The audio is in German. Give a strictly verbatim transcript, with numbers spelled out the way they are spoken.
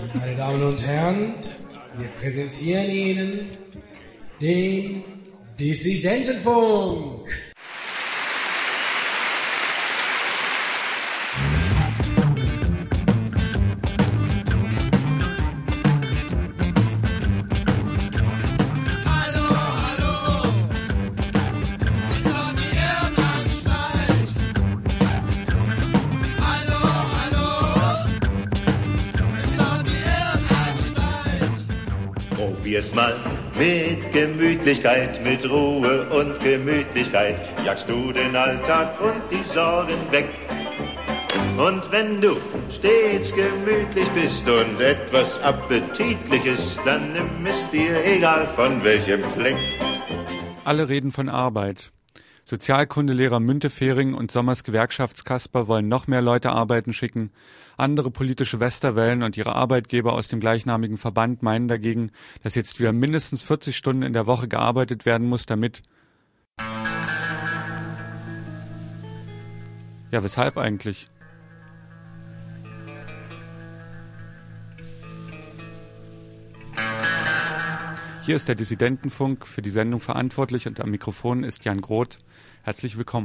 Meine Damen und Herren, wir präsentieren Ihnen den Dissidentenfunk. Probier's mal mit Gemütlichkeit, mit Ruhe und Gemütlichkeit, jagst du den Alltag und die Sorgen weg. Und wenn du stets gemütlich bist und etwas Appetitliches, dann nimm es dir, egal von welchem Fleck. Alle reden von Arbeit. Sozialkundelehrer Müntefering und Sommers Gewerkschaftskasper wollen noch mehr Leute arbeiten schicken. Andere politische Westerwellen und ihre Arbeitgeber aus dem gleichnamigen Verband meinen dagegen, dass jetzt wieder mindestens vierzig Stunden in der Woche gearbeitet werden muss, damit... Ja, weshalb eigentlich? Hier ist der Dissidentenfunk, für die Sendung verantwortlich und am Mikrofon ist Jan Groth. Herzlich willkommen.